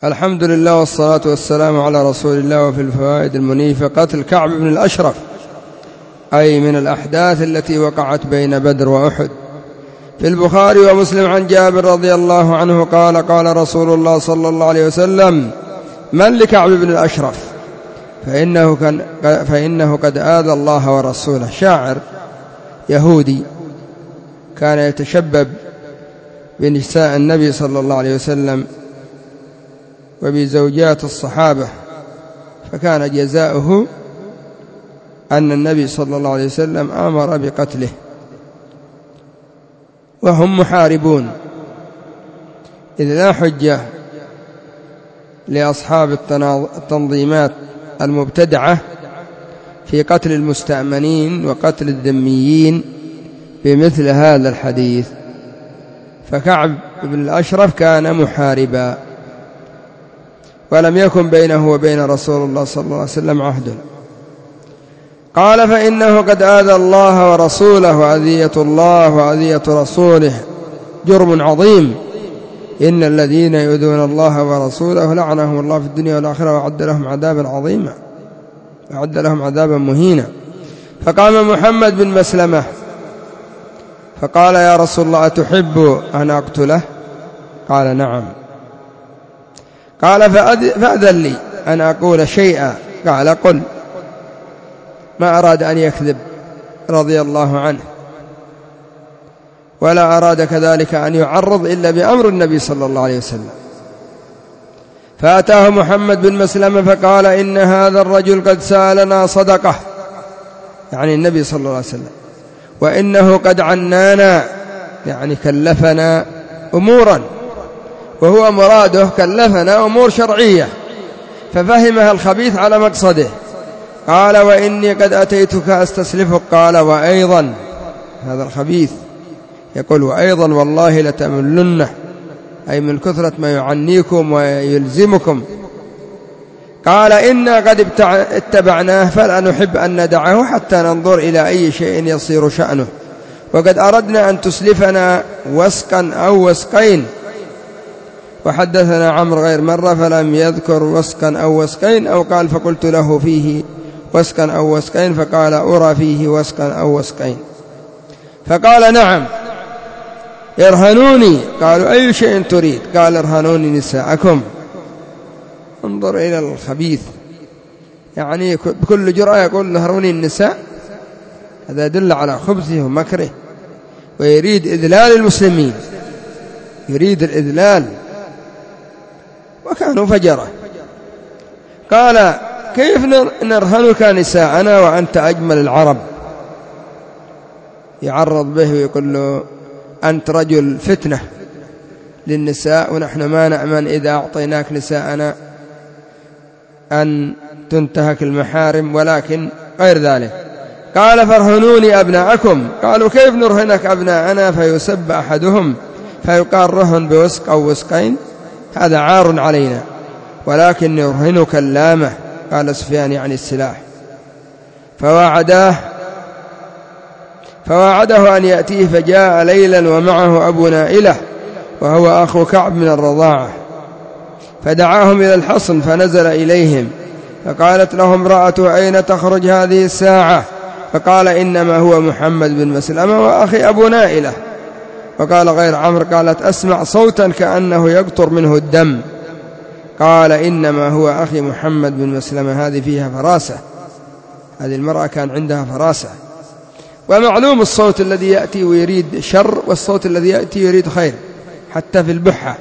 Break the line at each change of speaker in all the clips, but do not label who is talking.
الحمد لله والصلاة والسلام على رسول الله. وفي الفوائد المنيفة قتل كعب بن الأشرف، أي من الأحداث التي وقعت بين بدر وأحد. في البخاري ومسلم عن جابر رضي الله عنه قال قال رسول الله صلى الله عليه وسلم: من لكعب بن الأشرف فإنه قد آذى الله ورسوله. شاعر يهودي كان يتشبب بنساء النبي صلى الله عليه وسلم وبزوجات الصحابة، فكان جزاؤه أن النبي صلى الله عليه وسلم أمر بقتله، وهم محاربون، إذ لا حجة لأصحاب التنظيمات المبتدعة في قتل المستأمنين وقتل الذميين بمثل هذا الحديث. فكعب بن الأشرف كان محاربا، ولم يكن بينه وبين رسول الله صلى الله عليه وسلم عهد. قال: فإنه قد آذى الله ورسوله، وأذية الله وأذية رسوله جرم عظيم. إن الذين يؤذون الله ورسوله لعنهم الله في الدنيا والآخرة وأعد لهم عذابا عظيما، وأعد لهم عذابا مهينا. فقام محمد بن مسلمة فقال: يا رسول الله، أتحب أن أقتله؟ قال: نعم. قال: فأذن لي أن أقول شيئا. قال: قل. ما أراد أن يكذب رضي الله عنه، ولا أراد كذلك أن يعرض إلا بأمر النبي صلى الله عليه وسلم. فأتاه محمد بن مسلمة فقال: إن هذا الرجل قد سألنا صدقة، يعني النبي صلى الله عليه وسلم، وإنه قد عنانا، يعني كلفنا أمورا، وهو مراده كلفنا أمور شرعية ففهمها الخبيث على مقصده. قال: وإني قد أتيتك أستسلفك. قال: وأيضا، هذا الخبيث يقول: وأيضا والله لتملنه، أي من كثرة ما يعنيكم ويلزمكم. قال: إنا قد اتبعناه فلا نحب أن ندعه حتى ننظر إلى أي شيء يصير شأنه، وقد أردنا أن تسلفنا وسقا أو وسقين. وحدثنا عمرو غير مرة فلم يذكر وسقا أو وسقين، أو قال فقلت له فيه وسقا أو وسقين، فقال: أرى فيه وسقا أو وسقين. فقال: نعم. ارهنوني. قالوا: أي شيء تريد؟ قال: ارهنوني نساءكم. انظر إلى الخبيث، يعني بكل جرأة يقول: ارهنوني النساء. هذا يدل على خبثه ومكره، ويريد إذلال المسلمين، يريد الإذلال، وكانوا فجرة. قال: كيف نرهنك نساءنا وأنت أجمل العرب؟ يعرض به ويقول له: أنت رجل فتنة للنساء، ونحن ما نأمن إذا أعطيناك نساءنا أن تنتهك المحارم، ولكن غير ذلك. قال: فارهنوني أبناءكم. قالوا: كيف نرهنك أبناءنا؟ فيسب أحدهم فيقال: رهن بوسق أو وسقين، هذا عار علينا، ولكن نرهنك اللامة. قال سفيان: يعني السلاح. فواعده أن يأتيه، فجاء ليلا ومعه أبو نائلة وهو أخو كعب من الرضاعة، فدعاهم إلى الحصن فنزل إليهم، فقالت له امرأته: أين تخرج هذه الساعة؟ فقال: إنما هو محمد بن مسلمة وأخي أبو نائلة. وقال غير عمرو: قالت: أسمع صوتا كأنه يقطر منه الدم. قال: إنما هو أخي محمد بن مسلمة. هذه فيها فراسة، هذه المرأة كان عندها فراسة. ومعلوم الصوت الذي يأتي ويريد شر، والصوت الذي يأتي يريد خير، حتى في البحة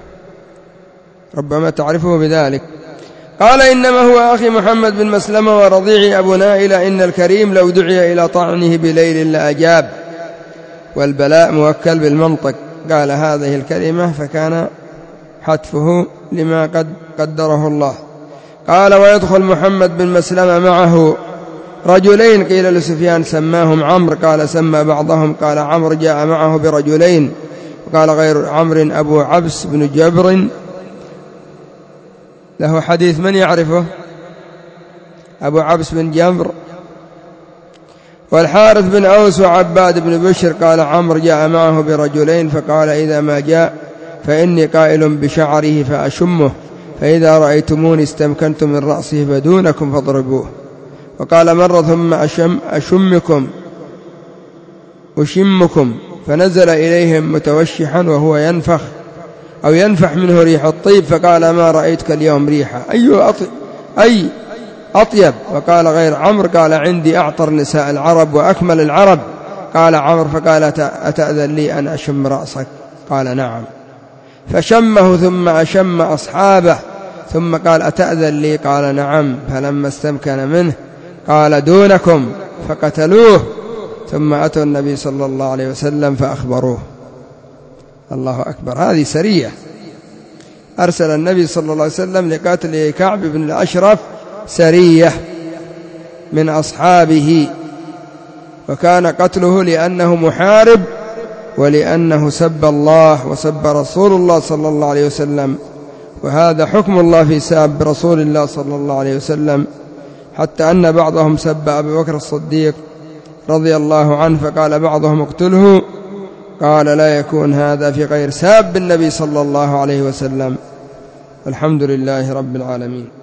ربما تعرفه بذلك. قال: إنما هو أخي محمد بن مسلمة ورضيعي أبو نائلة، إن الكريم لو دعي إلى طعنه بليل لأجاب، والبلاء موكل بالمنطق. قال هذه الكلمة فكان حتفه لما قد قدره الله. قال: ويدخل محمد بن مسلمة معه رجلين، قيل لسفيان: سماهم عمرو. قال: سمى بعضهم. قال: عمرو جاء معه برجلين. وقال غير عمرو: أبو عبس بن جبر، له حديث من يعرفه؟ أبو عبس بن جبر. والحارث بن أوس وعباد بن بشر. قال عمرو: جاء معه برجلين، فقال: إذا ما جاء فإني قائل بشعره فأشمه، فإذا رأيتموني استمكنتم من رأسه فدونكم فاضربوه. وقال مرة ثم أشمكم فنزل إليهم متوشحا وهو ينفخ أو ينفح منه ريح الطيب، فقال ما رأيتك اليوم ريحة أي أطيب. وقال غير عمرو قال عندي أعطر نساء العرب وأكمل العرب. قال عمرو فقال أتأذن لي أن أشم رأسك؟ قال نعم. فشمه ثم أشم أصحابه ثم قال أتأذن لي؟ قال نعم. فلما استمكن منه قال دونكم، فقتلوه. ثم أتوا النبي صلى الله عليه وسلم فأخبروه. الله أكبر. هذه سرية أرسل النبي صلى الله عليه وسلم لقتل كعب بن الأشرف سرية من أصحابه، وكان قتله لأنه محارب ولأنه سب الله وسب رسول الله صلى الله عليه وسلم، وهذا حكم الله في سب رسول الله صلى الله عليه وسلم، حتى أن بعضهم سب أبي بكر الصديق رضي الله عنه فقال بعضهم اقتله، قال لا يكون هذا في غير ساب النبي صلى الله عليه وسلم. الحمد لله رب العالمين.